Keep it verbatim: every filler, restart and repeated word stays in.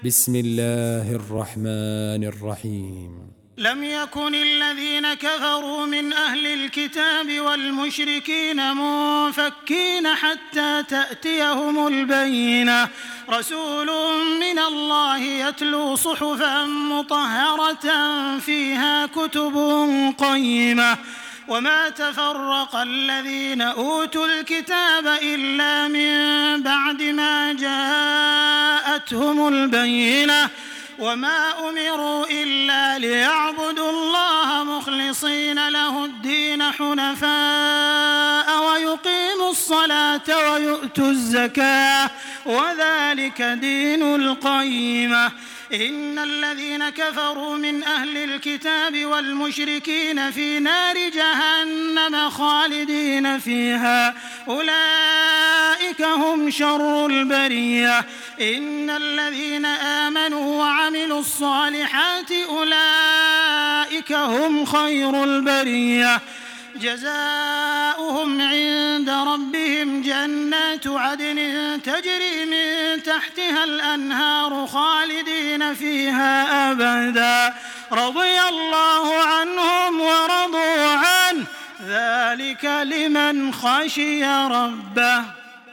بسم الله الرحمن الرحيم. لم يكن الذين كفروا من أهل الكتاب والمشركين منفكين حتى تأتيهم البينة رسول من الله يتلو صحفا مطهرة فيها كتب قيمة وما تفرق الذين أوتوا الكتاب إلا من بعد ما جاءتهم البينة وما أمروا إلا ليعبدوا الله مخلصين له الدين حنفاء ويقيموا الصلاة ويؤتوا الزكاة وذلك دين القيمة. إن الذين كفروا من أهل الكتاب والمشركين في نار جهنم خالدين فيها أولئك هم شر البرية. إن الذين آمنوا وعملوا الصالحات أولئك هم خير البرية جزاؤهم عند ربهم جنات عدن تجري من تحتها الأنهار خالدين فيها أبدا رضي الله عنهم ورضوا عنه ذلك لمن خشي ربه.